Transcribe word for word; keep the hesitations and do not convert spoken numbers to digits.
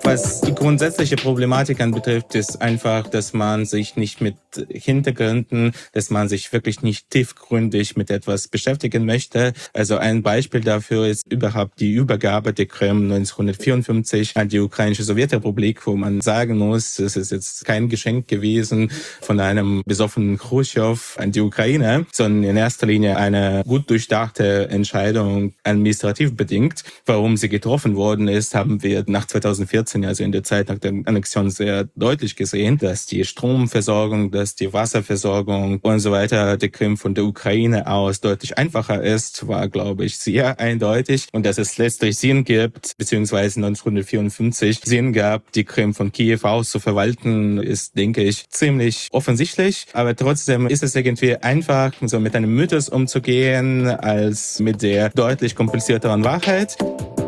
Was die grundsätzliche Problematik anbetrifft, ist einfach, dass man sich nicht mit Hintergründen, dass man sich wirklich nicht tiefgründig mit etwas beschäftigen möchte. Also ein Beispiel dafür ist überhaupt die Übergabe der Krim neunzehnhundertvierundfünfzig an die ukrainische Sowjetrepublik, wo man sagen muss, es ist jetzt kein Geschenk gewesen von einem besoffenen Khrushchev an die Ukraine, sondern in erster Linie eine gut durchdachte Entscheidung administrativ bedingt. Warum sie getroffen worden ist, haben wir nach zweitausendvierzehn, also in der Zeit nach der Annexion, sehr deutlich gesehen, dass die Stromversorgung, dass die Wasserversorgung und so weiter der Krim von der Ukraine aus deutlich einfacher ist, war, glaube ich, sehr eindeutig. Und dass es letztlich Sinn gibt, beziehungsweise neunzehnhundertvierundfünfzig Sinn gab, die Krim von Kiew aus zu verwalten, ist, denke ich, ziemlich offensichtlich. Aber trotzdem ist es irgendwie einfach, so mit einem Mythos umzugehen, als mit der deutlich komplizierteren Wahrheit.